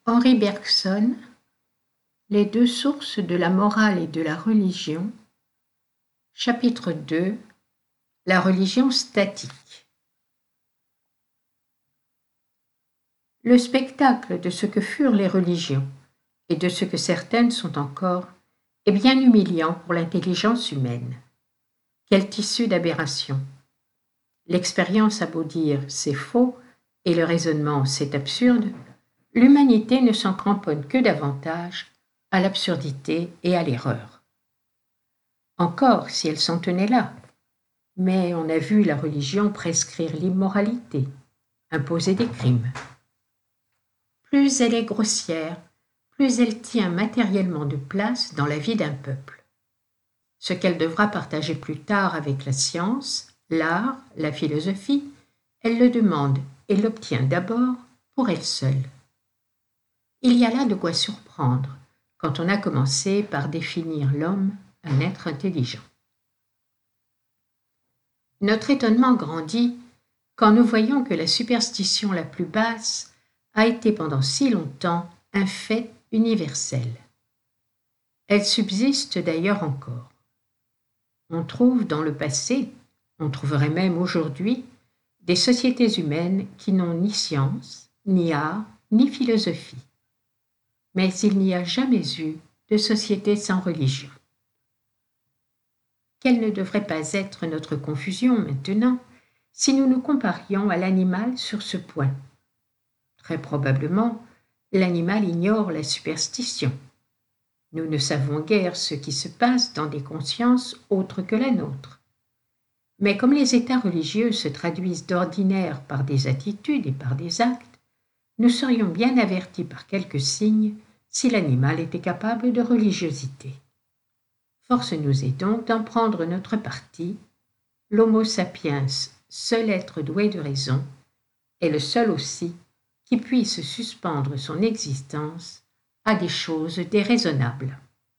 Henri Bergson, Les deux sources de la morale et de la religion, chapitre 2, La religion statique. Le spectacle de ce que furent les religions et de ce que certaines sont encore est bien humiliant pour l'intelligence humaine. Quel tissu d'aberration! L'expérience a beau dire c'est faux et le raisonnement c'est absurde, l'humanité ne s'en cramponne que davantage à l'absurdité et à l'erreur. Encore si elle s'en tenait là, mais on a vu la religion prescrire l'immoralité, imposer des crimes. Plus elle est grossière, plus elle tient matériellement de place dans la vie d'un peuple. Ce qu'elle devra partager plus tard avec la science, l'art, la philosophie, elle le demande et l'obtient d'abord pour elle seule. Il y a là de quoi surprendre quand on a commencé par définir l'homme un être intelligent. Notre étonnement grandit quand nous voyons que la superstition la plus basse a été pendant si longtemps un fait universel. Elle subsiste d'ailleurs encore. On trouve dans le passé, on trouverait même aujourd'hui, des sociétés humaines qui n'ont ni science, ni art, ni philosophie. Mais il n'y a jamais eu de société sans religion. Quelle ne devrait pas être notre confusion maintenant si nous nous comparions à l'animal sur ce point? Très probablement, l'animal ignore la superstition. Nous ne savons guère ce qui se passe dans des consciences autres que la nôtre. Mais comme les états religieux se traduisent d'ordinaire par des attitudes et par des actes, nous serions bien avertis par quelques signes si l'animal était capable de religiosité. Force nous est donc d'en prendre notre parti. L'Homo sapiens, seul être doué de raison, est le seul aussi qui puisse suspendre son existence à des choses déraisonnables.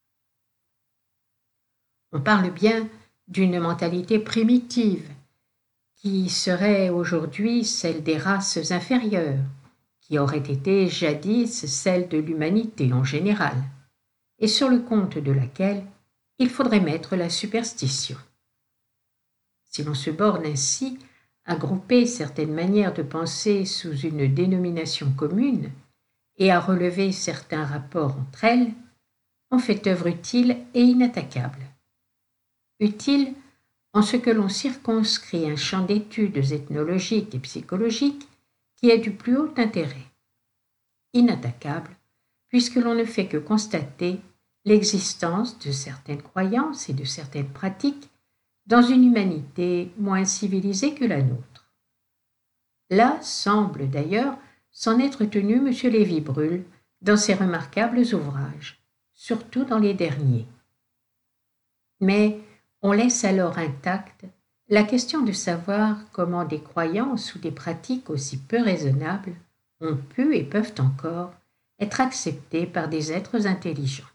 On parle bien d'une mentalité primitive, qui serait aujourd'hui celle des races inférieures, qui aurait été jadis celle de l'humanité en général, et sur le compte de laquelle il faudrait mettre la superstition. Si l'on se borne ainsi à grouper certaines manières de penser sous une dénomination commune et à relever certains rapports entre elles, on fait œuvre utile et inattaquable. Utile en ce que l'on circonscrit un champ d'études ethnologiques et psychologiques qui est du plus haut intérêt. Inattaquable, puisque l'on ne fait que constater l'existence de certaines croyances et de certaines pratiques dans une humanité moins civilisée que la nôtre. Là semble d'ailleurs s'en être tenu M. Lévi-Brul dans ses remarquables ouvrages, surtout dans les derniers. Mais on laisse alors intacte la question de savoir comment des croyances ou des pratiques aussi peu raisonnables ont pu et peuvent encore être acceptées par des êtres intelligents.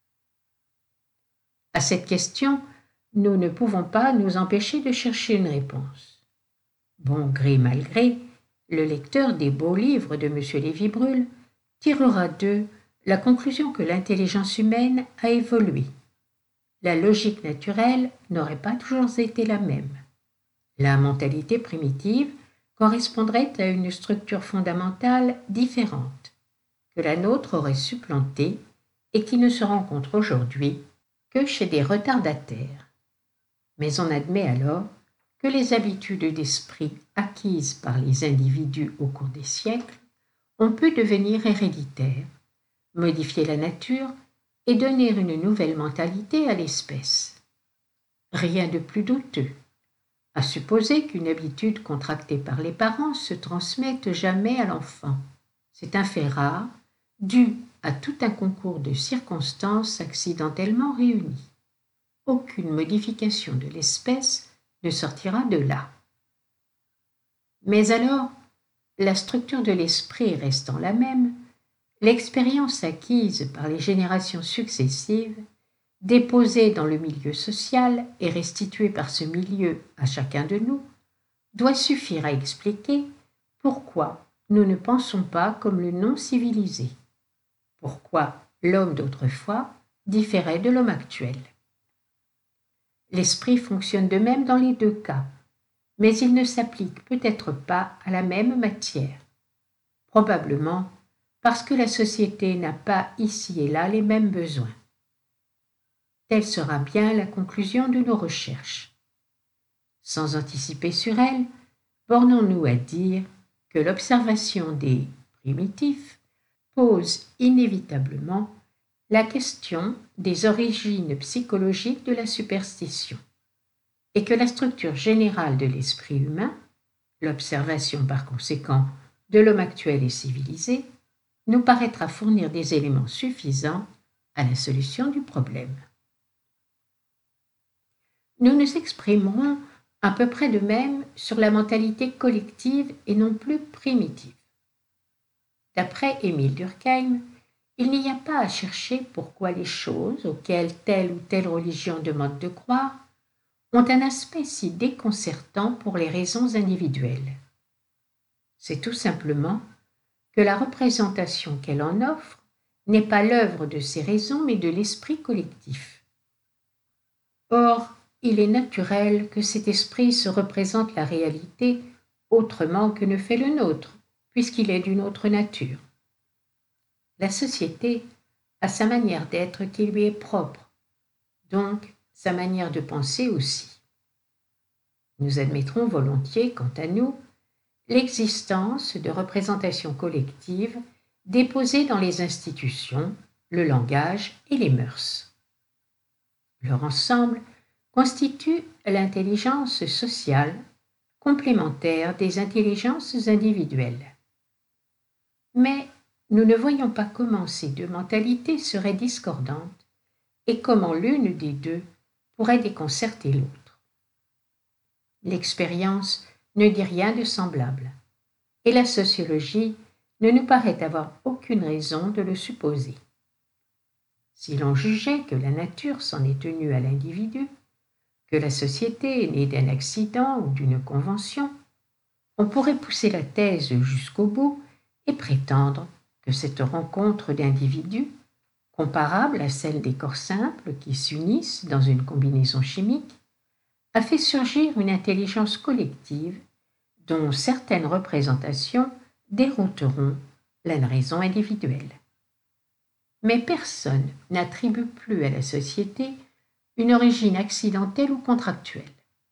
À cette question, nous ne pouvons pas nous empêcher de chercher une réponse. Bon gré mal gré, le lecteur des beaux livres de M. Lévi-Brul tirera d'eux la conclusion que l'intelligence humaine a évolué. La logique naturelle n'aurait pas toujours été la même. La mentalité primitive correspondrait à une structure fondamentale différente, que la nôtre aurait supplantée et qui ne se rencontre aujourd'hui que chez des retardataires. Mais on admet alors que les habitudes d'esprit acquises par les individus au cours des siècles ont pu devenir héréditaires, modifier la nature et donner une nouvelle mentalité à l'espèce. Rien de plus douteux, à supposer qu'une habitude contractée par les parents se transmette jamais à l'enfant. C'est un fait rare, dû à tout un concours de circonstances accidentellement réunies. Aucune modification de l'espèce ne sortira de là. Mais alors, la structure de l'esprit restant la même, l'expérience acquise par les générations successives, déposée dans le milieu social et restituée par ce milieu à chacun de nous, doit suffire à expliquer pourquoi nous ne pensons pas comme le non-civilisé, pourquoi l'homme d'autrefois différait de l'homme actuel. L'esprit fonctionne de même dans les deux cas, mais il ne s'applique peut-être pas à la même matière, probablement parce que la société n'a pas ici et là les mêmes besoins. Telle sera bien la conclusion de nos recherches. Sans anticiper sur elle, bornons-nous à dire que l'observation des primitifs pose inévitablement la question des origines psychologiques de la superstition, et que la structure générale de l'esprit humain, l'observation par conséquent de l'homme actuel et civilisé, nous paraîtra fournir des éléments suffisants à la solution du problème. Nous nous exprimerons à peu près de même sur la mentalité collective et non plus primitive. D'après Émile Durkheim, il n'y a pas à chercher pourquoi les choses auxquelles telle ou telle religion demande de croire ont un aspect si déconcertant pour les raisons individuelles. C'est tout simplement que la représentation qu'elle en offre n'est pas l'œuvre de ces raisons mais de l'esprit collectif. Or, il est naturel que cet esprit se représente la réalité autrement que ne fait le nôtre, puisqu'il est d'une autre nature. La société a sa manière d'être qui lui est propre, donc sa manière de penser aussi. Nous admettrons volontiers, quant à nous, l'existence de représentations collectives déposées dans les institutions, le langage et les mœurs. Leur ensemble constitue l'intelligence sociale complémentaire des intelligences individuelles. Mais nous ne voyons pas comment ces deux mentalités seraient discordantes et comment l'une des deux pourrait déconcerter l'autre. L'expérience ne dit rien de semblable, et la sociologie ne nous paraît avoir aucune raison de le supposer. Si l'on jugeait que la nature s'en est tenue à l'individu, que la société est née d'un accident ou d'une convention, on pourrait pousser la thèse jusqu'au bout et prétendre que cette rencontre d'individus, comparable à celle des corps simples qui s'unissent dans une combinaison chimique, a fait surgir une intelligence collective dont certaines représentations dérouteront la raison individuelle. Mais personne n'attribue plus à la société une origine accidentelle ou contractuelle.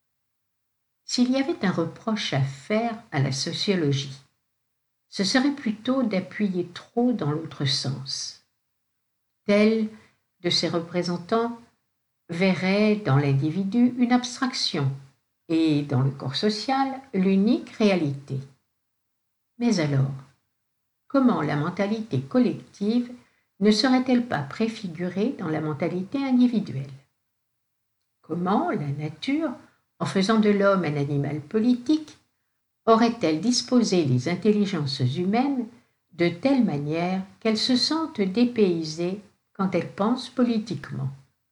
S'il y avait un reproche à faire à la sociologie, ce serait plutôt d'appuyer trop dans l'autre sens. Tel de ses représentants verrait dans l'individu une abstraction et dans le corps social l'unique réalité. Mais alors, comment la mentalité collective ne serait-elle pas préfigurée dans la mentalité individuelle? Comment la nature, en faisant de l'homme un animal politique, aurait-elle disposé les intelligences humaines de telle manière qu'elles se sentent dépaysées quand elles pensent politiquement?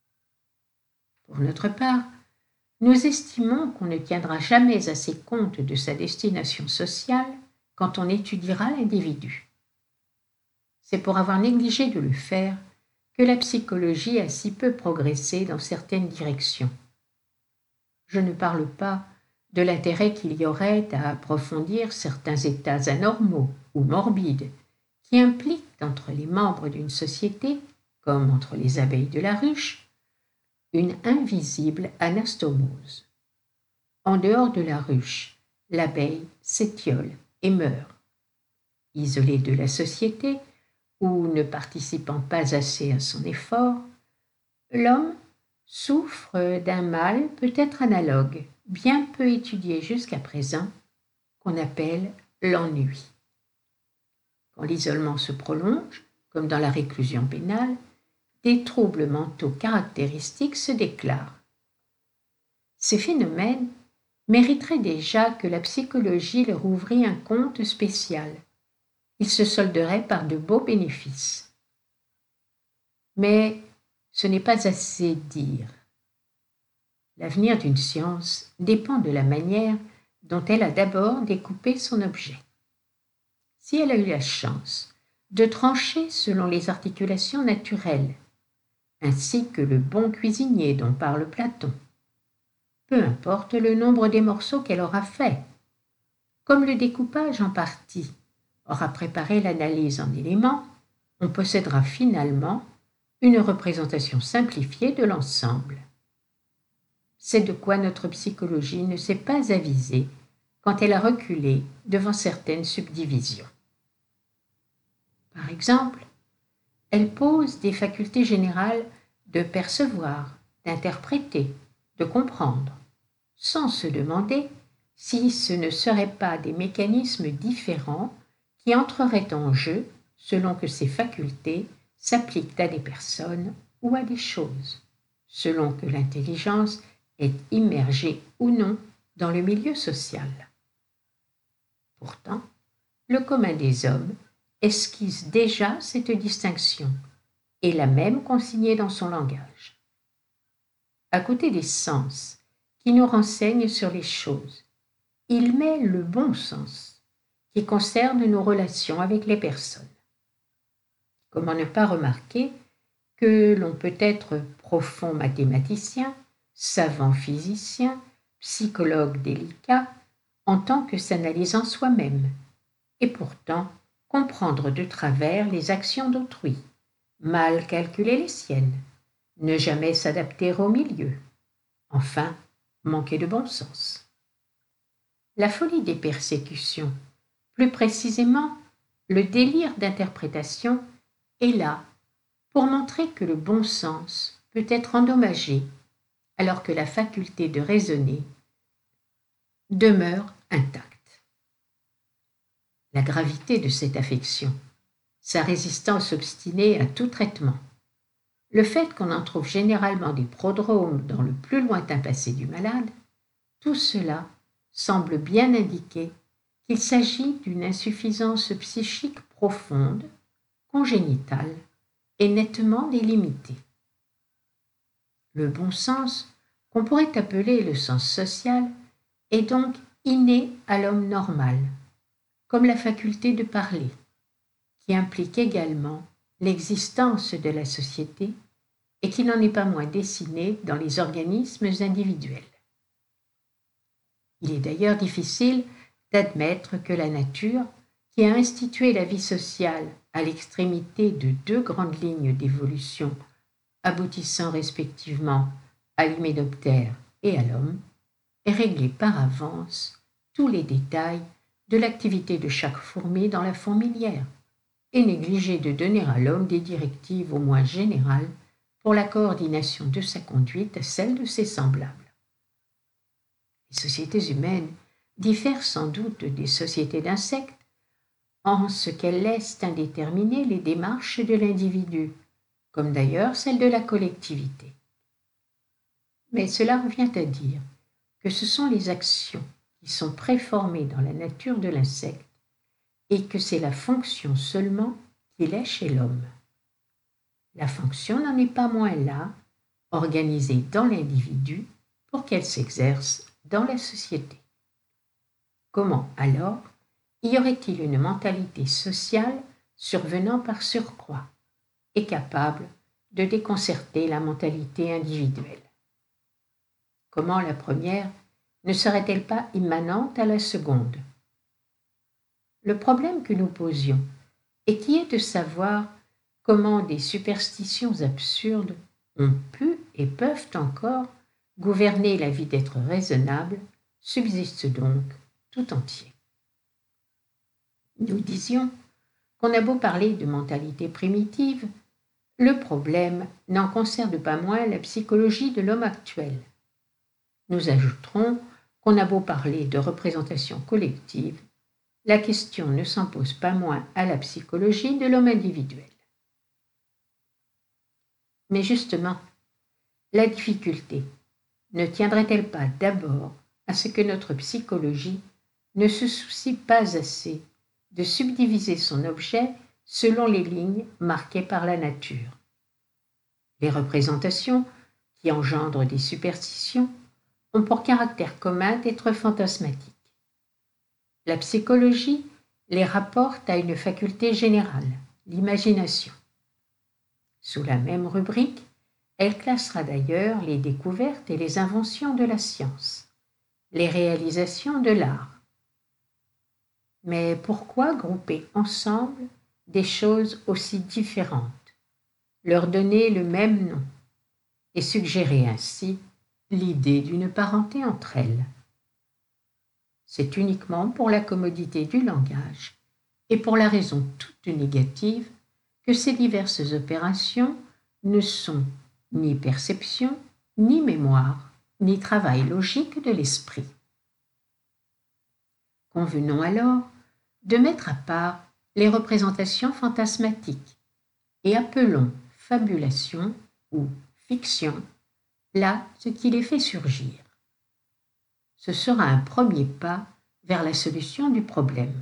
Pour notre part, nous estimons qu'on ne tiendra jamais assez compte de sa destination sociale quand on étudiera l'individu. C'est pour avoir négligé de le faire que la psychologie a si peu progressé dans certaines directions. Je ne parle pas de l'intérêt qu'il y aurait à approfondir certains états anormaux ou morbides qui impliquent entre les membres d'une société, comme entre les abeilles de la ruche, une invisible anastomose. En dehors de la ruche, l'abeille s'étiole et meurt. Isolée de la société, ou ne participant pas assez à son effort, l'homme souffre d'un mal peut-être analogue, bien peu étudié jusqu'à présent, qu'on appelle l'ennui. Quand l'isolement se prolonge, comme dans la réclusion pénale, des troubles mentaux caractéristiques se déclarent. Ces phénomènes mériteraient déjà que la psychologie leur ouvrît un compte spécial. Ils se solderaient par de beaux bénéfices. Mais ce n'est pas assez dire. L'avenir d'une science dépend de la manière dont elle a d'abord découpé son objet. Si elle a eu la chance de trancher selon les articulations naturelles, ainsi que le bon cuisinier dont parle Platon. Peu importe le nombre des morceaux qu'elle aura fait. Comme le découpage en parties aura préparé l'analyse en éléments, on possédera finalement une représentation simplifiée de l'ensemble. C'est de quoi notre psychologie ne s'est pas avisée quand elle a reculé devant certaines subdivisions. Par exemple, elle pose des facultés générales de percevoir, d'interpréter, de comprendre, sans se demander si ce ne seraient pas des mécanismes différents qui entreraient en jeu selon que ces facultés s'appliquent à des personnes ou à des choses, selon que l'intelligence est immergée ou non dans le milieu social. Pourtant, le commun des hommes esquisse déjà cette distinction et l'a même consignée dans son langage. À côté des sens qui nous renseignent sur les choses, il met le bon sens qui concerne nos relations avec les personnes. Comment ne pas remarquer que l'on peut être profond mathématicien, savant physicien, psychologue délicat, en tant que s'analysant soi-même, et pourtant comprendre de travers les actions d'autrui, mal calculer les siennes, ne jamais s'adapter au milieu, enfin manquer de bon sens. La folie des persécutions, plus précisément le délire d'interprétation, est là pour montrer que le bon sens peut être endommagé alors que la faculté de raisonner demeure intacte. La gravité de cette affection, sa résistance obstinée à tout traitement, le fait qu'on en trouve généralement des prodromes dans le plus lointain passé du malade, tout cela semble bien indiquer qu'il s'agit d'une insuffisance psychique profonde, congénitale et nettement délimitée. Le bon sens, qu'on pourrait appeler le sens social, est donc inné à l'homme normal, comme la faculté de parler, qui implique également l'existence de la société et qui n'en est pas moins dessinée dans les organismes individuels. Il est d'ailleurs difficile d'admettre que la nature, qui a institué la vie sociale à l'extrémité de deux grandes lignes d'évolution, aboutissant respectivement à l'hyménoptère et à l'homme, ait réglé par avance tous les détails de l'activité de chaque fourmi dans la fourmilière, et négligé de donner à l'homme des directives au moins générales pour la coordination de sa conduite à celle de ses semblables. Les sociétés humaines diffèrent sans doute des sociétés d'insectes en ce qu'elles laissent indéterminées les démarches de l'individu, comme d'ailleurs celles de la collectivité. Mais cela revient à dire que ce sont les actions qui sont préformées dans la nature de l'insecte et que c'est la fonction seulement qu'il est chez l'homme. La fonction n'en est pas moins là, organisée dans l'individu pour qu'elle s'exerce dans la société. Comment alors y aurait-il une mentalité sociale survenant par surcroît et capable de déconcerter la mentalité individuelle? Comment la première ne serait-elle pas immanente à la seconde? Le problème que nous posions, et qui est de savoir comment des superstitions absurdes ont pu et peuvent encore gouverner la vie d'êtres raisonnables, subsiste donc tout entier. Nous disions qu'on a beau parler de mentalité primitive, le problème n'en concerne pas moins la psychologie de l'homme actuel. Nous ajouterons qu'on a beau parler de représentation collective, la question ne s'en pose pas moins à la psychologie de l'homme individuel. Mais justement, la difficulté ne tiendrait-elle pas d'abord à ce que notre psychologie ne se soucie pas assez de subdiviser son objet selon les lignes marquées par la nature? Les représentations, qui engendrent des superstitions, ont pour caractère commun d'être fantasmatiques. La psychologie les rapporte à une faculté générale, l'imagination. Sous la même rubrique, elle classera d'ailleurs les découvertes et les inventions de la science, les réalisations de l'art. Mais pourquoi grouper ensemble des choses aussi différentes, leur donner le même nom et suggérer ainsi l'idée d'une parenté entre elles? C'est uniquement pour la commodité du langage et pour la raison toute négative que ces diverses opérations ne sont ni perception, ni mémoire, ni travail logique de l'esprit. Convenons alors de mettre à part les représentations fantasmatiques et appelons fabulation ou fiction là ce qui les fait surgir. Ce sera un premier pas vers la solution du problème.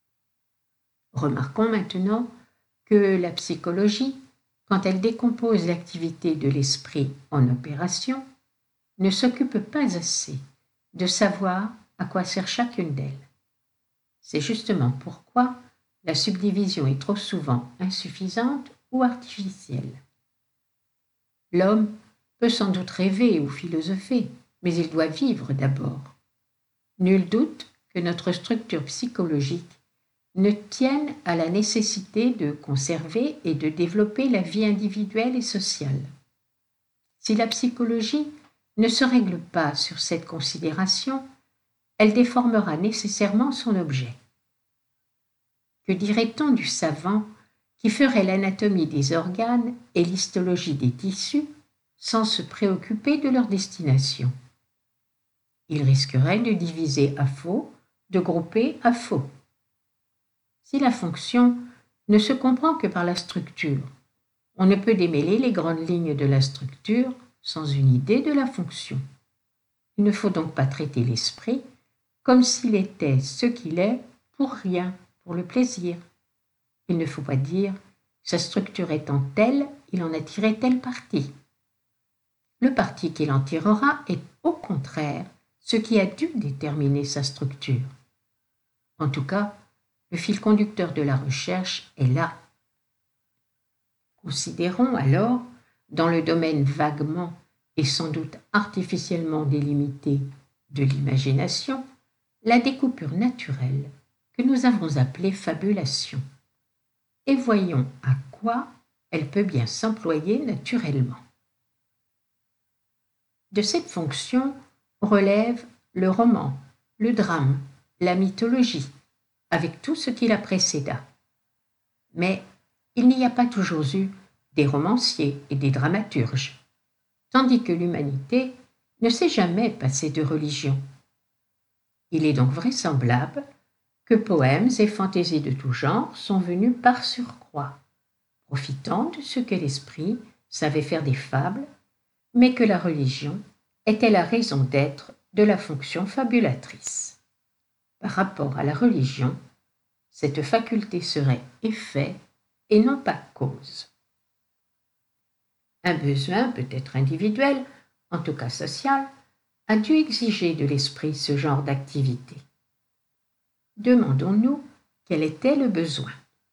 Remarquons maintenant que la psychologie, quand elle décompose l'activité de l'esprit en opérations, ne s'occupe pas assez de savoir à quoi sert chacune d'elles. C'est justement pourquoi la subdivision est trop souvent insuffisante ou artificielle. L'homme peut sans doute rêver ou philosopher, mais il doit vivre d'abord. Nul doute que notre structure psychologique ne tienne à la nécessité de conserver et de développer la vie individuelle et sociale. Si la psychologie ne se règle pas sur cette considération, elle déformera nécessairement son objet. Que dirait-on du savant qui ferait l'anatomie des organes et l'histologie des tissus sans se préoccuper de leur destination? Il risquerait de diviser à faux, de grouper à faux. Si la fonction ne se comprend que par la structure, on ne peut démêler les grandes lignes de la structure sans une idée de la fonction. Il ne faut donc pas traiter l'esprit comme s'il était ce qu'il est pour rien, pour le plaisir. Il ne faut pas dire sa structure étant telle, il en a tiré telle partie. Le parti qu'il en tirera est au contraire ce qui a dû déterminer sa structure. En tout cas, le fil conducteur de la recherche est là. Considérons alors, dans le domaine vaguement et sans doute artificiellement délimité de l'imagination, la découpure naturelle que nous avons appelée fabulation, et voyons à quoi elle peut bien s'employer naturellement. De cette fonction relève le roman, le drame, la mythologie, avec tout ce qui la précéda. Mais il n'y a pas toujours eu des romanciers et des dramaturges, tandis que l'humanité ne s'est jamais passée de religion. Il est donc vraisemblable que poèmes et fantaisies de tout genre sont venus par surcroît, profitant de ce que l'esprit savait faire des fables, mais que la religion était la raison d'être de la fonction fabulatrice. Par rapport à la religion, cette faculté serait effet et non pas cause. Un besoin, peut-être individuel, en tout cas social, a dû exiger de l'esprit ce genre d'activité. Demandons-nous quel était le besoin.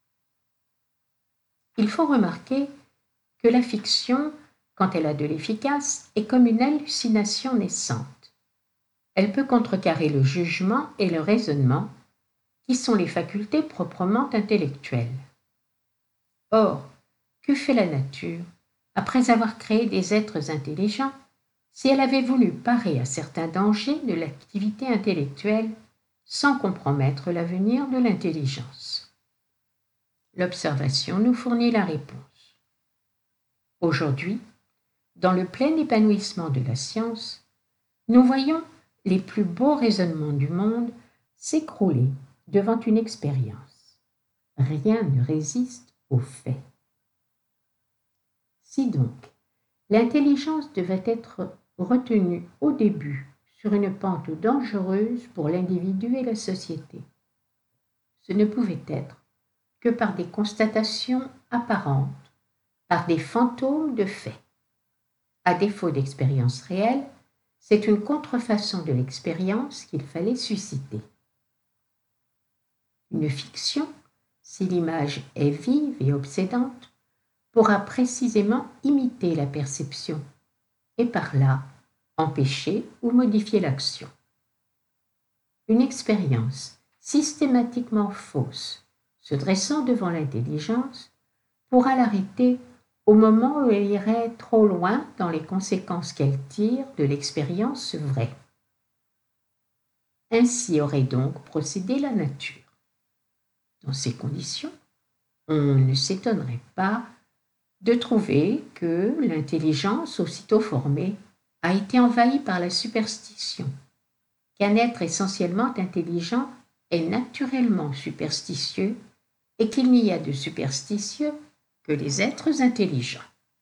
Il faut remarquer que la fiction, quand elle a de l'efficace, est comme une hallucination naissante. Elle peut contrecarrer le jugement et le raisonnement, qui sont les facultés proprement intellectuelles. Or, que fait la nature après avoir créé des êtres intelligents si elle avait voulu parer à certains dangers de l'activité intellectuelle sans compromettre l'avenir de l'intelligence? L'observation nous fournit la réponse. Aujourd'hui, dans le plein épanouissement de la science, nous voyons les plus beaux raisonnements du monde s'écrouler devant une expérience. Rien ne résiste aux faits. Si donc l'intelligence devait être retenue au début sur une pente dangereuse pour l'individu et la société, ce ne pouvait être que par des constatations apparentes, par des fantômes de faits. À défaut d'expérience réelle, c'est une contrefaçon de l'expérience qu'il fallait susciter. Une fiction, si l'image est vive et obsédante, pourra précisément imiter la perception et par là empêcher ou modifier l'action. Une expérience systématiquement fausse se dressant devant l'intelligence pourra l'arrêter au moment où elle irait trop loin dans les conséquences qu'elle tire de l'expérience vraie. Ainsi aurait donc procédé la nature. Dans ces conditions, on ne s'étonnerait pas de trouver que l'intelligence aussitôt formée a été envahie par la superstition, qu'un être essentiellement intelligent est naturellement superstitieux et qu'il n'y a de superstitieux que les êtres intelligents.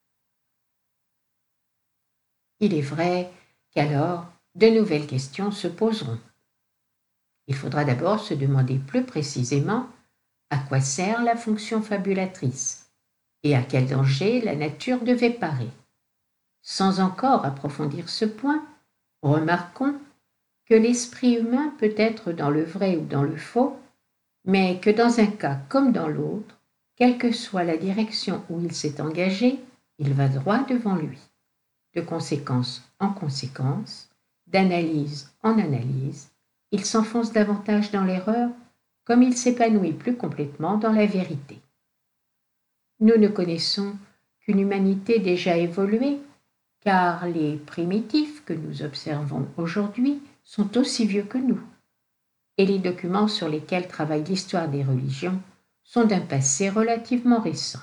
Il est vrai qu'alors de nouvelles questions se poseront. Il faudra d'abord se demander plus précisément à quoi sert la fonction fabulatrice et à quel danger la nature devait parer. Sans encore approfondir ce point, remarquons que l'esprit humain peut être dans le vrai ou dans le faux, mais que dans un cas comme dans l'autre, quelle que soit la direction où il s'est engagé, il va droit devant lui, de conséquence en conséquence, d'analyse en analyse, il s'enfonce davantage dans l'erreur comme il s'épanouit plus complètement dans la vérité. Nous ne connaissons qu'une humanité déjà évoluée, car les primitifs que nous observons aujourd'hui sont aussi vieux que nous, et les documents sur lesquels travaille l'histoire des religions sont d'un passé relativement récent.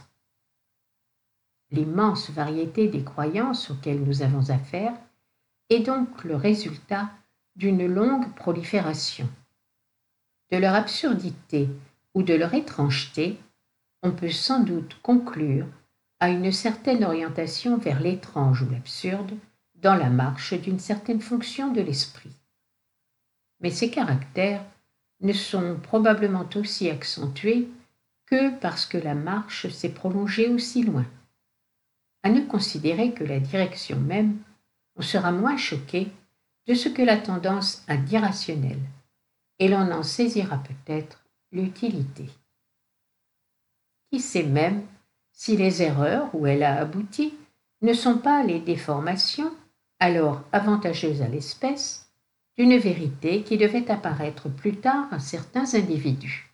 L'immense variété des croyances auxquelles nous avons affaire est donc le résultat d'une longue prolifération. De leur absurdité ou de leur étrangeté, on peut sans doute conclure à une certaine orientation vers l'étrange ou l'absurde dans la marche d'une certaine fonction de l'esprit. Mais ces caractères ne sont probablement aussi accentués que parce que la marche s'est prolongée aussi loin. À ne considérer que la direction même, on sera moins choqué de ce que la tendance a d'irrationnel, et l'on en saisira peut-être l'utilité. Qui sait même si les erreurs où elle a abouti ne sont pas les déformations, alors avantageuses à l'espèce, d'une vérité qui devait apparaître plus tard à certains individus.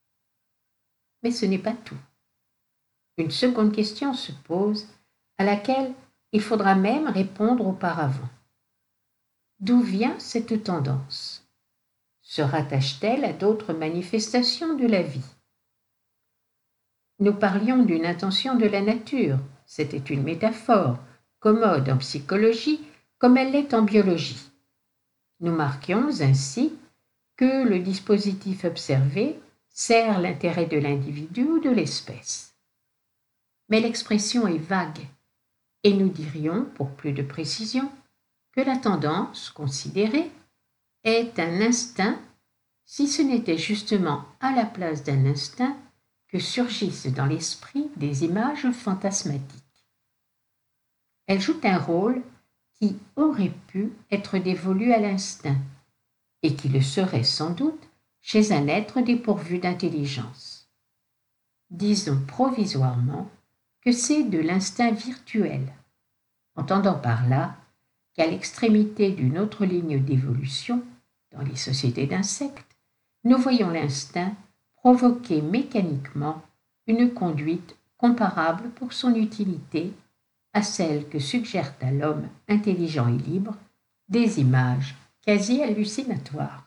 Mais ce n'est pas tout. Une seconde question se pose, à laquelle il faudra même répondre auparavant. D'où vient cette tendance? Se rattache-t-elle à d'autres manifestations de la vie? Nous parlions d'une intention de la nature, c'était une métaphore, commode en psychologie comme elle l'est en biologie. Nous marquions ainsi que le dispositif observé sert l'intérêt de l'individu ou de l'espèce. Mais l'expression est vague, et nous dirions, pour plus de précision, que la tendance considérée est un instinct, si ce n'était justement à la place d'un instinct que surgissent dans l'esprit des images fantasmatiques. Elles jouent un rôle qui aurait pu être dévolu à l'instinct, et qui le serait sans doute chez un être dépourvu d'intelligence. Disons provisoirement que c'est de l'instinct virtuel, entendant par là qu'à l'extrémité d'une autre ligne d'évolution, dans les sociétés d'insectes, nous voyons l'instinct provoquer mécaniquement une conduite comparable pour son utilité à celle que suggèrent à l'homme intelligent et libre des images quasi hallucinatoires.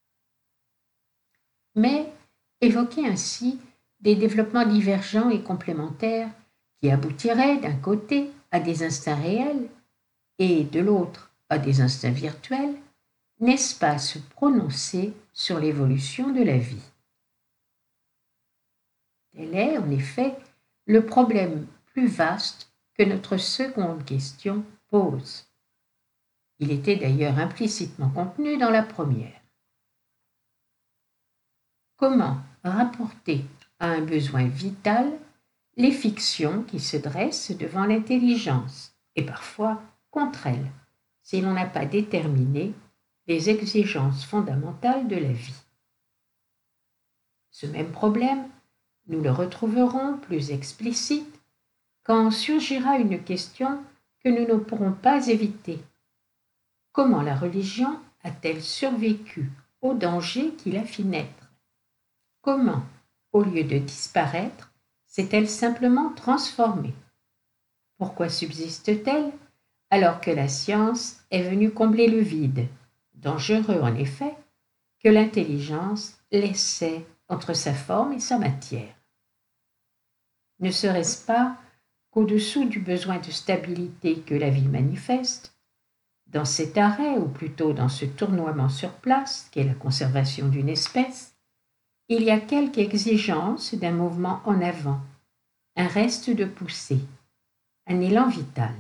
Mais évoquer ainsi des développements divergents et complémentaires qui aboutiraient d'un côté à des instincts réels et de l'autre à des instincts virtuels, n'est-ce pas se prononcer sur l'évolution de la vie? Tel est, en effet, le problème plus vaste que notre seconde question pose. Il était d'ailleurs implicitement contenu dans la première. Comment rapporter à un besoin vital les fictions qui se dressent devant l'intelligence et parfois contre elle, si l'on n'a pas déterminé les exigences fondamentales de la vie? Ce même problème Nous le retrouverons plus explicite quand surgira une question que nous ne pourrons pas éviter. Comment la religion a-t-elle survécu au danger qui la fit naître? Comment, au lieu de disparaître, s'est-elle simplement transformée? Pourquoi subsiste-t-elle alors que la science est venue combler le vide, dangereux en effet, que l'intelligence laissait entre sa forme et sa matière? Ne serait-ce pas qu'au-dessous du besoin de stabilité que la vie manifeste, dans cet arrêt, ou plutôt dans ce tournoiement sur place qu'est la conservation d'une espèce, il y a quelque exigence d'un mouvement en avant, un reste de poussée, un élan vital.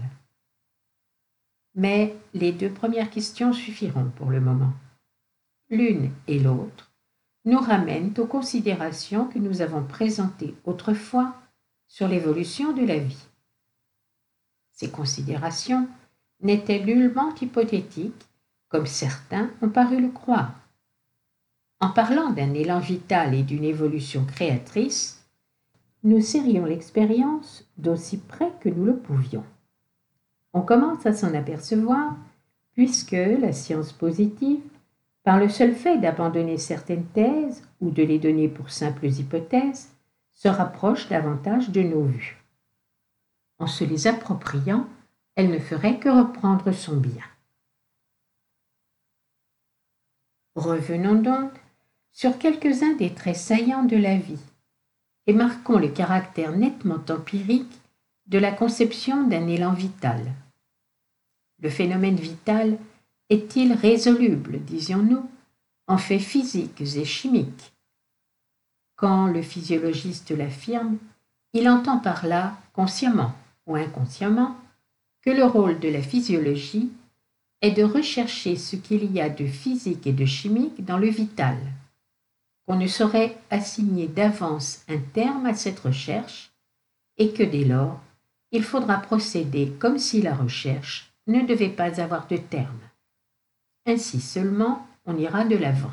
Mais les deux premières questions suffiront pour le moment. L'une et l'autre nous ramènent aux considérations que nous avons présentées autrefois sur l'évolution de la vie. Ces considérations n'étaient nullement hypothétiques, comme certains ont paru le croire. En parlant d'un élan vital et d'une évolution créatrice, nous serrions l'expérience d'aussi près que nous le pouvions. On commence à s'en apercevoir, puisque la science positive, par le seul fait d'abandonner certaines thèses ou de les donner pour simples hypothèses, se rapproche davantage de nos vues. En se les appropriant, elle ne ferait que reprendre son bien. Revenons donc sur quelques-uns des traits saillants de la vie et marquons le caractère nettement empirique de la conception d'un élan vital. Le phénomène vital est-il résoluble, disions-nous, en faits physiques et chimiques? Quand le physiologiste l'affirme, il entend par là, consciemment ou inconsciemment, que le rôle de la physiologie est de rechercher ce qu'il y a de physique et de chimique dans le vital, qu'on ne saurait assigner d'avance un terme à cette recherche et que dès lors, il faudra procéder comme si la recherche ne devait pas avoir de terme. Ainsi seulement, on ira de l'avant.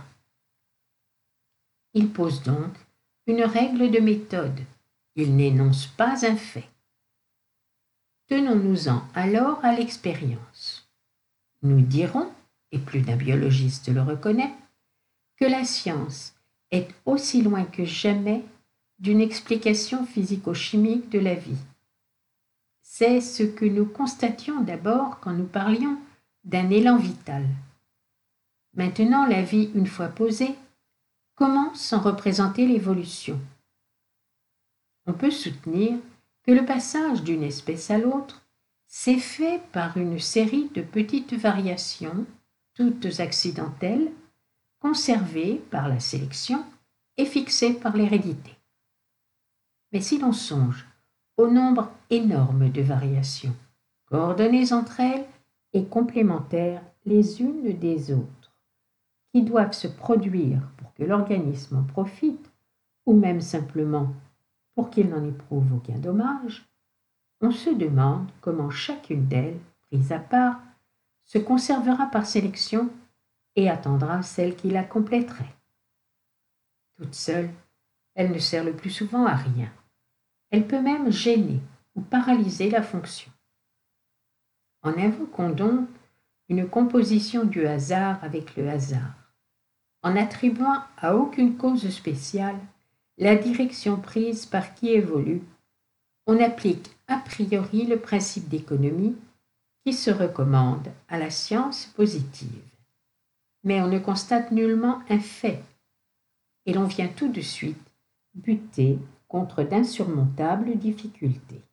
Il pose donc une règle de méthode. Il n'énonce pas un fait. Tenons-nous-en alors à l'expérience. Nous dirons, et plus d'un biologiste le reconnaît, que la science est aussi loin que jamais d'une explication physico-chimique de la vie. C'est ce que nous constations d'abord quand nous parlions d'un élan vital. Maintenant, la vie, une fois posée, comment s'en représenter l'évolution? On peut soutenir que le passage d'une espèce à l'autre s'est fait par une série de petites variations, toutes accidentelles, conservées par la sélection et fixées par l'hérédité. Mais si l'on songe au nombre énorme de variations, coordonnées entre elles et complémentaires les unes des autres, qui doivent se produire pour que l'organisme en profite, ou même simplement pour qu'il n'en éprouve aucun dommage, on se demande comment chacune d'elles, prise à part, se conservera par sélection et attendra celle qui la compléterait. Toute seule, elle ne sert le plus souvent à rien. Elle peut même gêner ou paralyser la fonction. En invoquant donc une composition du hasard avec le hasard, en n'attribuant à aucune cause spéciale la direction prise par qui évolue, on applique a priori le principe d'économie qui se recommande à la science positive. Mais on ne constate nullement un fait, et l'on vient tout de suite buter contre d'insurmontables difficultés.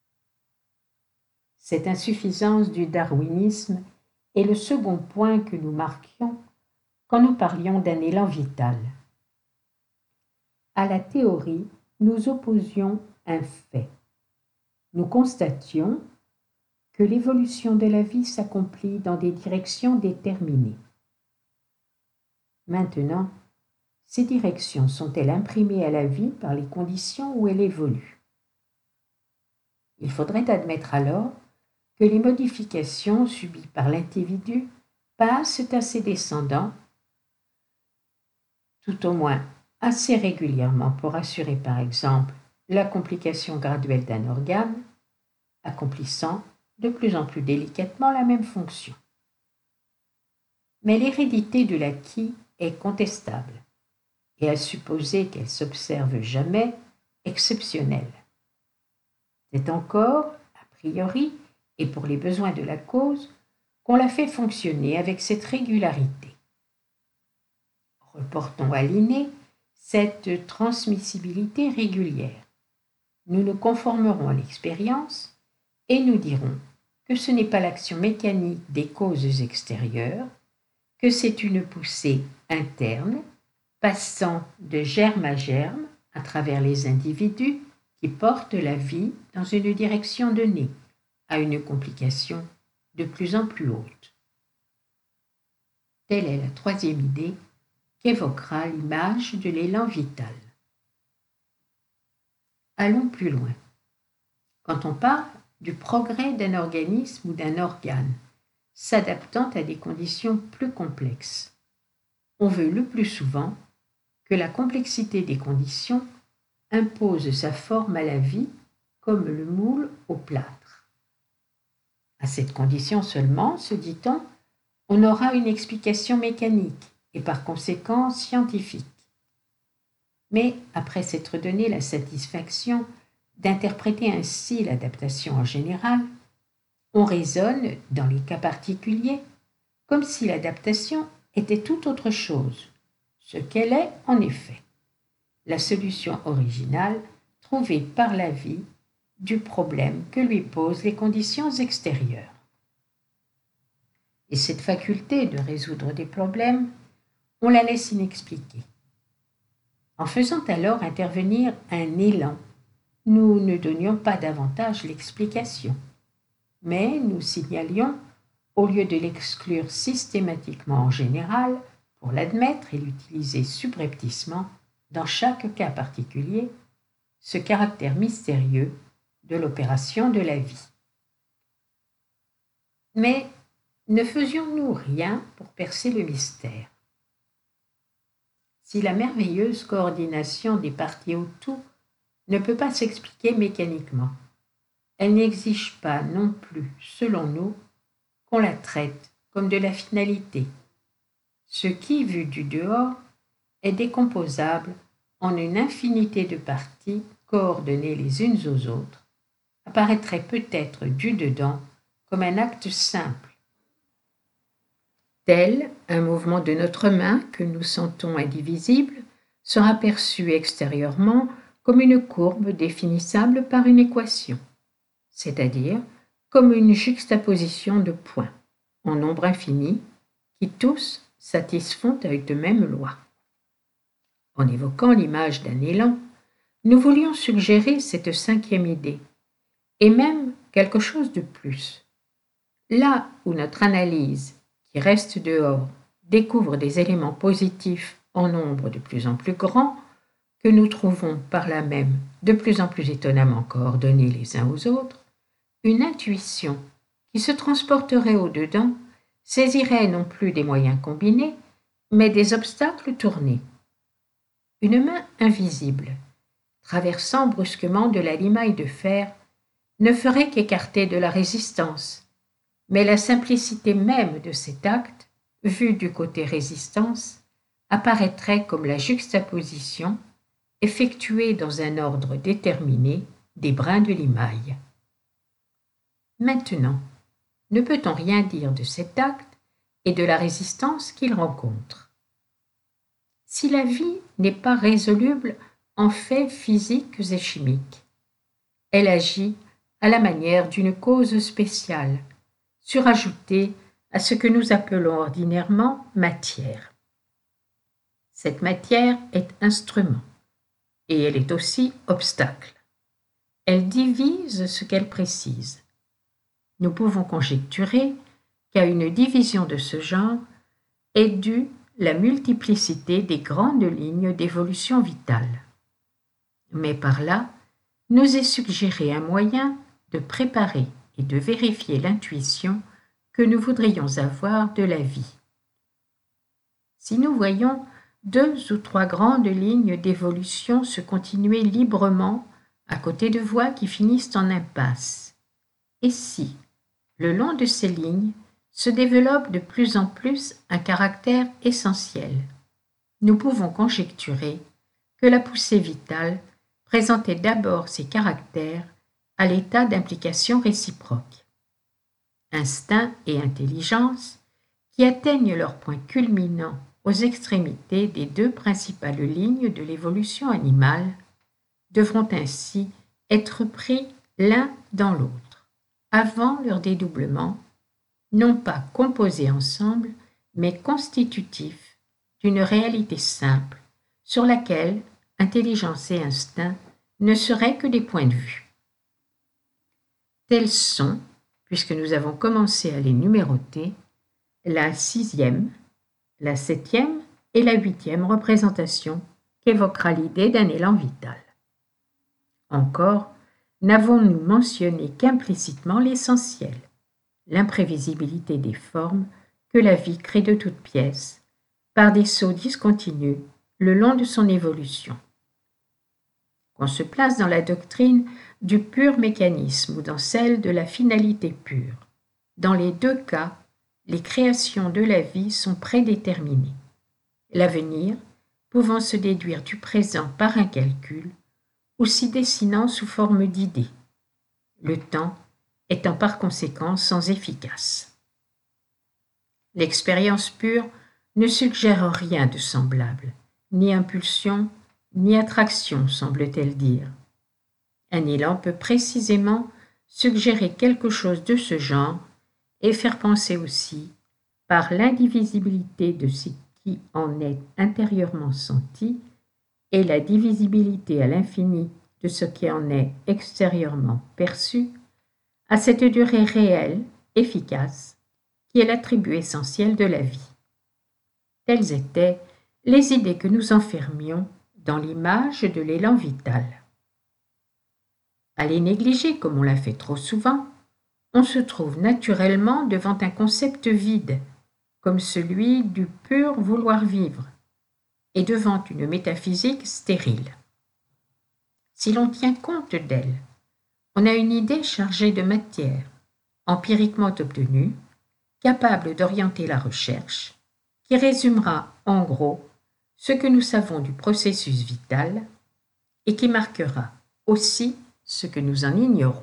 Cette insuffisance du darwinisme est le second point que nous marquions quand nous parlions d'un élan vital. À la théorie, nous opposions un fait. Nous constations que l'évolution de la vie s'accomplit dans des directions déterminées. Maintenant, ces directions sont-elles imprimées à la vie par les conditions où elle évolue? Il faudrait admettre alors que les modifications subies par l'individu passent à ses descendants, tout au moins assez régulièrement pour assurer par exemple la complication graduelle d'un organe, accomplissant de plus en plus délicatement la même fonction. Mais l'hérédité de l'acquis est contestable, et à supposer qu'elle s'observe jamais, exceptionnelle. C'est encore, a priori, et pour les besoins de la cause, qu'on la fait fonctionner avec cette régularité. Reportons à l'inné cette transmissibilité régulière. Nous nous conformerons à l'expérience et nous dirons que ce n'est pas l'action mécanique des causes extérieures, que c'est une poussée interne, passant de germe à germe à travers les individus qui portent la vie dans une direction donnée, à une complication de plus en plus haute. Telle est la troisième idée qu'évoquera l'image de l'élan vital. Allons plus loin. Quand on parle du progrès d'un organisme ou d'un organe, s'adaptant à des conditions plus complexes, on veut le plus souvent que la complexité des conditions impose sa forme à la vie comme le moule au plâtre. À cette condition seulement, se dit-on, on aura une explication mécanique et par conséquent scientifique. Mais après s'être donné la satisfaction d'interpréter ainsi l'adaptation en général, on raisonne, dans les cas particuliers, comme si l'adaptation était tout autre chose, ce qu'elle est en effet, la solution originale trouvée par la vie du problème que lui posent les conditions extérieures. Et cette faculté de résoudre des problèmes, on la laisse inexpliquée. En faisant alors intervenir un élan, nous ne donnions pas davantage l'explication, mais nous signalions, au lieu de l'exclure systématiquement en général, pour l'admettre et l'utiliser subrepticement dans chaque cas particulier, ce caractère mystérieux de l'opération de la vie. Mais ne faisions-nous rien pour percer le mystère? Si la merveilleuse coordination des parties au tout ne peut pas s'expliquer mécaniquement, elle n'exige pas non plus, selon nous, qu'on la traite comme de la finalité, ce qui, vu du dehors, est décomposable en une infinité de parties coordonnées les unes aux autres, apparaîtrait peut-être du dedans comme un acte simple, tel un mouvement de notre main que nous sentons indivisible sera perçu extérieurement comme une courbe définissable par une équation, c'est-à-dire comme une juxtaposition de points en nombre infini qui tous satisfont à une même loi. En évoquant l'image d'un élan, nous voulions suggérer cette cinquième idée, et même quelque chose de plus. Là où notre analyse, qui reste dehors, découvre des éléments positifs en nombre de plus en plus grand, que nous trouvons par là même de plus en plus étonnamment coordonnés les uns aux autres, une intuition qui se transporterait au-dedans saisirait non plus des moyens combinés, mais des obstacles tournés. Une main invisible, traversant brusquement de la limaille de fer, ne ferait qu'écarter de la résistance, mais la simplicité même de cet acte, vue du côté résistance, apparaîtrait comme la juxtaposition, effectuée dans un ordre déterminé, des brins de limaille. Maintenant, ne peut-on rien dire de cet acte et de la résistance qu'il rencontre? Si la vie n'est pas résoluble en faits physiques et chimiques, elle agit à la manière d'une cause spéciale, surajoutée à ce que nous appelons ordinairement matière. Cette matière est instrument, et elle est aussi obstacle. Elle divise ce qu'elle précise. Nous pouvons conjecturer qu'à une division de ce genre est due la multiplicité des grandes lignes d'évolution vitale. Mais par là, nous est suggéré un moyen de préparer et de vérifier l'intuition que nous voudrions avoir de la vie. Si nous voyons 2 ou 3 grandes lignes d'évolution se continuer librement à côté de voies qui finissent en impasse. Et si, le long de ces lignes, se développe de plus en plus un caractère essentiel, nous pouvons conjecturer que la poussée vitale présentait d'abord ces caractères à l'état d'implication réciproque. Instinct et intelligence, qui atteignent leur point culminant aux extrémités des 2 principales lignes de l'évolution animale, devront ainsi être pris l'un dans l'autre, avant leur dédoublement, non pas composés ensemble, mais constitutifs d'une réalité simple sur laquelle intelligence et instinct ne seraient que des points de vue. Tels sont, puisque nous avons commencé à les numéroter, la 6e, la 7e et la 8e représentation qu'évoquera l'idée d'un élan vital. Encore, n'avons-nous mentionné qu'implicitement l'essentiel, l'imprévisibilité des formes que la vie crée de toutes pièces, par des sauts discontinus le long de son évolution. Qu'on se place dans la doctrine du pur mécanisme ou dans celle de la finalité pure, dans les 2 cas, les créations de la vie sont prédéterminées, l'avenir pouvant se déduire du présent par un calcul ou s'y dessinant sous forme d'idées, le temps étant par conséquent sans efficace. L'expérience pure ne suggère rien de semblable, ni impulsion, ni attraction, semble-t-elle dire. Un élan peut précisément suggérer quelque chose de ce genre et faire penser aussi, par l'indivisibilité de ce qui en est intérieurement senti et la divisibilité à l'infini de ce qui en est extérieurement perçu, à cette durée réelle, efficace, qui est l'attribut essentiel de la vie. Telles étaient les idées que nous enfermions dans l'image de l'élan vital. À les négliger comme on l'a fait trop souvent, on se trouve naturellement devant un concept vide, comme celui du pur vouloir vivre, et devant une métaphysique stérile. Si l'on tient compte d'elle, on a une idée chargée de matière, empiriquement obtenue, capable d'orienter la recherche, qui résumera en gros ce que nous savons du processus vital et qui marquera aussi ce que nous en ignorons.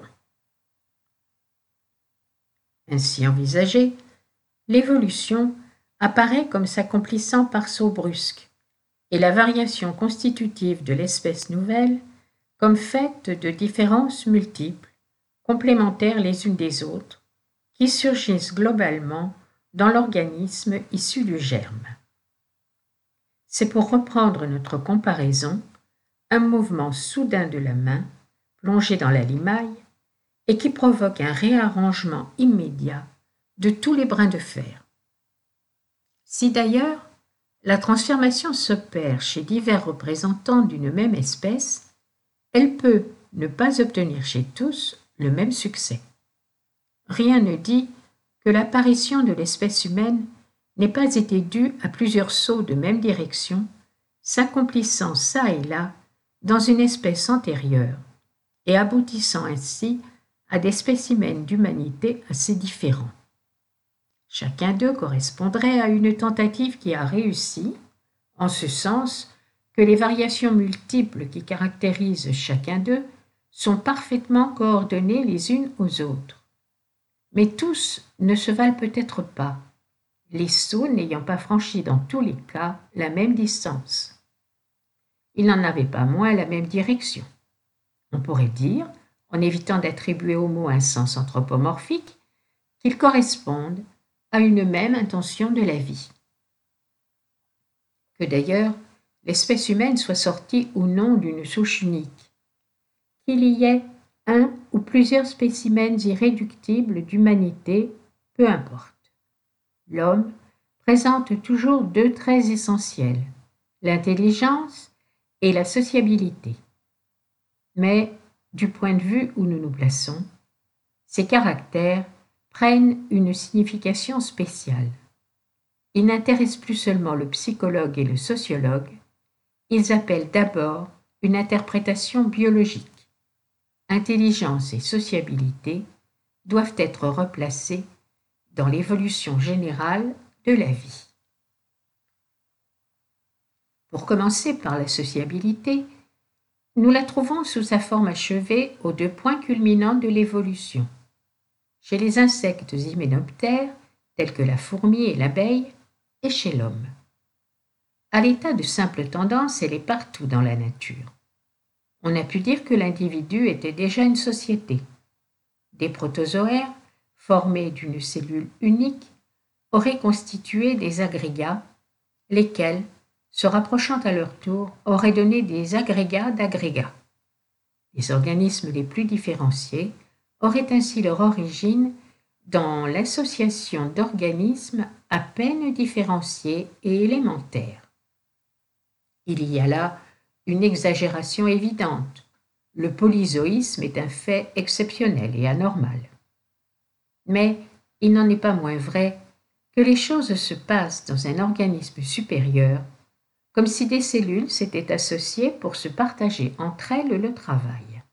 Ainsi envisagée, l'évolution apparaît comme s'accomplissant par sauts brusques et la variation constitutive de l'espèce nouvelle comme faite de différences multiples, complémentaires les unes des autres, qui surgissent globalement dans l'organisme issu du germe. C'est pour reprendre notre comparaison, un mouvement soudain de la main, plongée dans la limaille, et qui provoque un réarrangement immédiat de tous les brins de fer. Si d'ailleurs la transformation s'opère chez divers représentants d'une même espèce, elle peut ne pas obtenir chez tous le même succès. Rien ne dit que l'apparition de l'espèce humaine n'ait pas été due à plusieurs sauts de même direction, s'accomplissant çà et là dans une espèce antérieure et aboutissant ainsi à des spécimens d'humanité assez différents. Chacun d'eux correspondrait à une tentative qui a réussi, en ce sens que les variations multiples qui caractérisent chacun d'eux sont parfaitement coordonnées les unes aux autres. Mais tous ne se valent peut-être pas, les sauts n'ayant pas franchi dans tous les cas la même distance. Ils n'en avaient pas moins la même direction. On pourrait dire, en évitant d'attribuer au mot un sens anthropomorphique, qu'ils correspondent à une même intention de la vie. Que d'ailleurs, l'espèce humaine soit sortie ou non d'une souche unique, qu'il y ait un ou plusieurs spécimens irréductibles d'humanité, peu importe. L'homme présente toujours 2 traits essentiels, l'intelligence et la sociabilité. Mais, du point de vue où nous nous plaçons, ces caractères prennent une signification spéciale. ils n'intéressent plus seulement le psychologue et le sociologue, ils appellent d'abord une interprétation biologique. Intelligence et sociabilité doivent être replacées dans l'évolution générale de la vie. Pour commencer par la sociabilité, nous la trouvons sous sa forme achevée aux 2 points culminants de l'évolution. Chez les insectes hyménoptères, tels que la fourmi et l'abeille, et chez l'homme. À l'état de simple tendance, elle est partout dans la nature. On a pu dire que l'individu était déjà une société. Des protozoaires, formés d'une cellule unique, auraient constitué des agrégats, lesquels, se rapprochant à leur tour, auraient donné des agrégats d'agrégats. Les organismes les plus différenciés auraient ainsi leur origine dans l'association d'organismes à peine différenciés et élémentaires. Il y a là une exagération évidente. Le polyzoïsme est un fait exceptionnel et anormal. Mais il n'en est pas moins vrai que les choses se passent dans un organisme supérieur, comme si des cellules s'étaient associées pour se partager entre elles le travail.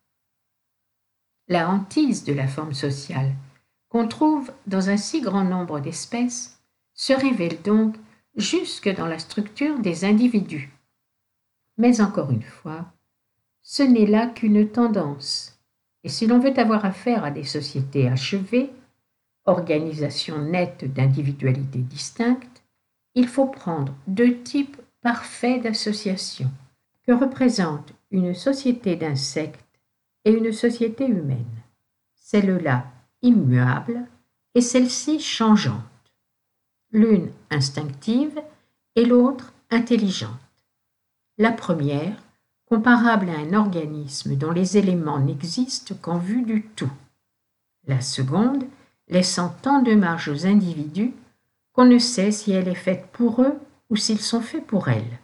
La hantise de la forme sociale, qu'on trouve dans un si grand nombre d'espèces, se révèle donc jusque dans la structure des individus. Mais encore une fois, ce n'est là qu'une tendance, et si l'on veut avoir affaire à des sociétés achevées, organisation nette d'individualités distinctes, il faut prendre 2 types parfaits d'association, que représentent une société d'insectes et une société humaine, celle-là immuable et celle-ci changeante, l'une instinctive et l'autre intelligente. La première, comparable à un organisme dont les éléments n'existent qu'en vue du tout. La seconde, laissant tant de marge aux individus qu'on ne sait si elle est faite pour eux ou s'ils sont faits pour elle.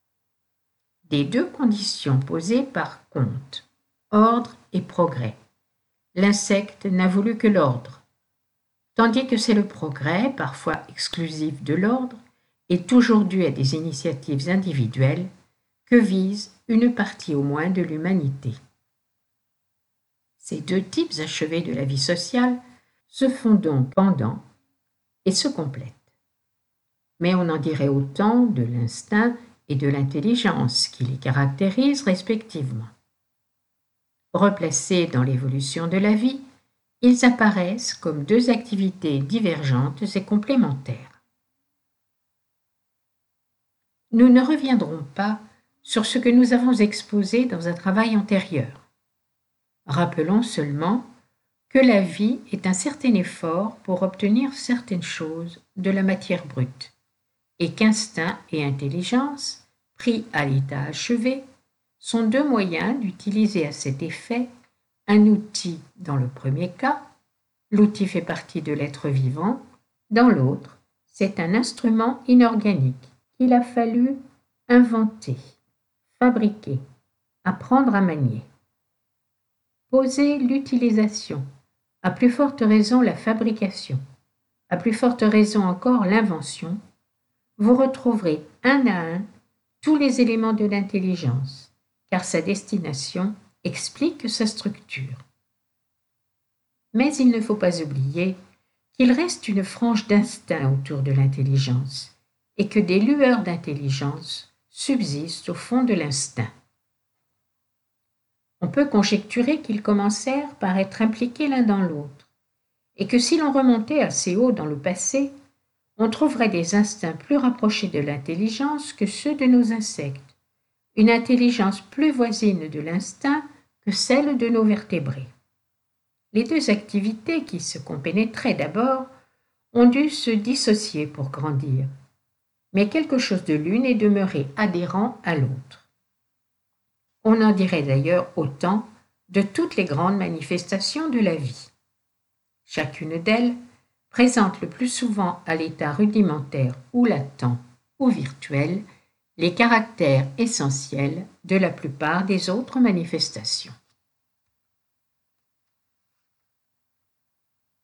Des 2 conditions posées par Comte, ordre et progrès, l'insecte n'a voulu que l'ordre, tandis que c'est le progrès, parfois exclusif de l'ordre, et toujours dû à des initiatives individuelles, que vise une partie au moins de l'humanité. Ces 2 types achevés de la vie sociale se font donc pendant et se complètent. Mais on en dirait autant de l'instinct et de l'intelligence qui les caractérisent respectivement. Replacés dans l'évolution de la vie, ils apparaissent comme 2 activités divergentes et complémentaires. Nous ne reviendrons pas sur ce que nous avons exposé dans un travail antérieur. Rappelons seulement que la vie est un certain effort pour obtenir certaines choses de la matière brute, et qu'instinct et intelligence, pris à l'état achevé, sont 2 moyens d'utiliser à cet effet un outil dans le premier cas, l'outil fait partie de l'être vivant, dans l'autre, c'est un instrument inorganique qu'il a fallu inventer, fabriquer, apprendre à manier. Poser l'utilisation, à plus forte raison la fabrication, à plus forte raison encore l'invention, vous retrouverez un à un tous les éléments de l'intelligence, car sa destination explique sa structure. Mais il ne faut pas oublier qu'il reste une frange d'instinct autour de l'intelligence, et que des lueurs d'intelligence subsistent au fond de l'instinct. On peut conjecturer qu'ils commencèrent par être impliqués l'un dans l'autre, et que si l'on remontait assez haut dans le passé, on trouverait des instincts plus rapprochés de l'intelligence que ceux de nos insectes, une intelligence plus voisine de l'instinct que celle de nos vertébrés. Les 2 activités qui se compénétraient d'abord ont dû se dissocier pour grandir, mais quelque chose de l'une est demeuré adhérent à l'autre. On en dirait d'ailleurs autant de toutes les grandes manifestations de la vie. Chacune d'elles présente le plus souvent à l'état rudimentaire ou latent ou virtuel les caractères essentiels de la plupart des autres manifestations.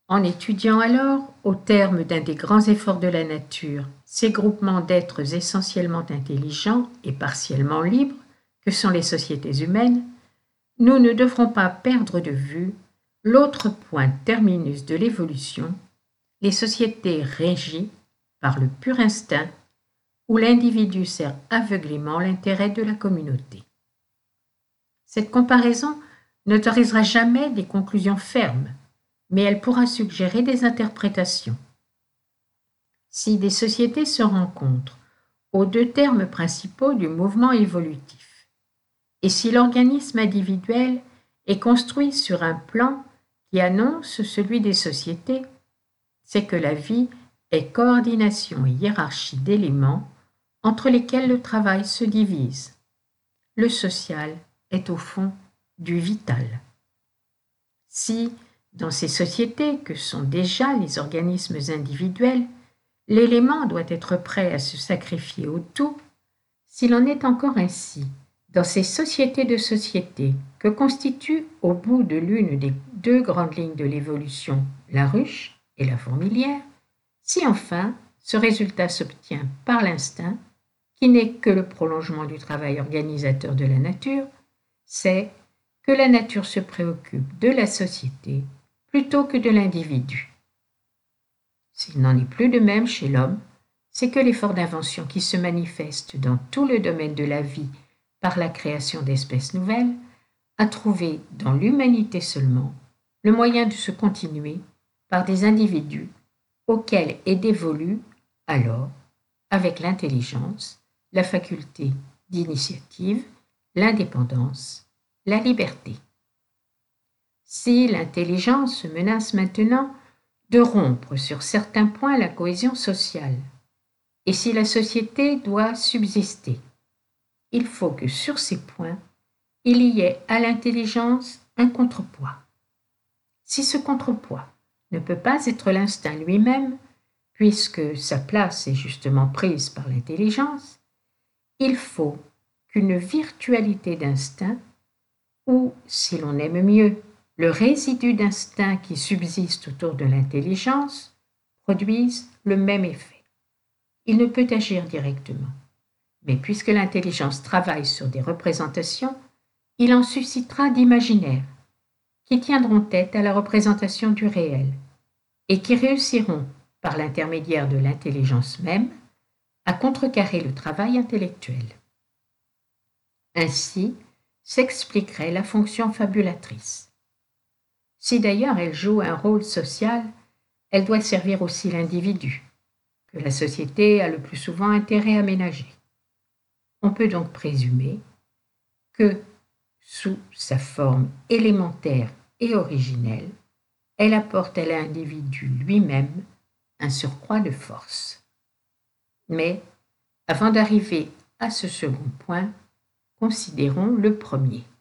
En étudiant alors, au terme d'un des grands efforts de la nature, ces groupements d'êtres essentiellement intelligents et partiellement libres que sont les sociétés humaines, nous ne devrons pas perdre de vue l'autre point terminus de l'évolution, les sociétés régies par le pur instinct où l'individu sert aveuglément l'intérêt de la communauté. Cette comparaison n'autorisera jamais des conclusions fermes, mais elle pourra suggérer des interprétations. Si des sociétés se rencontrent aux deux termes principaux du mouvement évolutif, et si l'organisme individuel est construit sur un plan qui annonce celui des sociétés, c'est que la vie est coordination et hiérarchie d'éléments entre lesquels le travail se divise. Le social est au fond du vital. Si, dans ces sociétés que sont déjà les organismes individuels, l'élément doit être prêt à se sacrifier au tout, s'il en est encore ainsi dans ces sociétés de sociétés que constituent au bout de l'une des deux grandes lignes de l'évolution la ruche et la fourmilière, si enfin ce résultat s'obtient par l'instinct, qui n'est que le prolongement du travail organisateur de la nature, c'est que la nature se préoccupe de la société plutôt que de l'individu. S'il n'en est plus de même chez l'homme, c'est que l'effort d'invention qui se manifeste dans tout le domaine de la vie par la création d'espèces nouvelles a trouvé dans l'humanité seulement le moyen de se continuer par des individus auxquels est dévolue alors, avec l'intelligence, la faculté d'initiative, l'indépendance, la liberté. Si l'intelligence menace maintenant de rompre sur certains points la cohésion sociale, et si la société doit subsister, il faut que sur ces points, il y ait à l'intelligence un contrepoids. Si ce contrepoids ne peut pas être l'instinct lui-même, puisque sa place est justement prise par l'intelligence, il faut qu'une virtualité d'instinct, ou, si l'on aime mieux, le résidu d'instinct qui subsiste autour de l'intelligence, produise le même effet. Il ne peut agir directement, mais puisque l'intelligence travaille sur des représentations, il en suscitera d'imaginaires, qui tiendront tête à la représentation du réel, et qui réussiront, par l'intermédiaire de l'intelligence même, à contrecarrer le travail intellectuel. Ainsi s'expliquerait la fonction fabulatrice. Si d'ailleurs elle joue un rôle social, elle doit servir aussi l'individu, que la société a le plus souvent intérêt à ménager. On peut donc présumer que, sous sa forme élémentaire et originelle, elle apporte à l'individu lui-même un surcroît de force. Mais, avant d'arriver à ce second point, considérons le premier.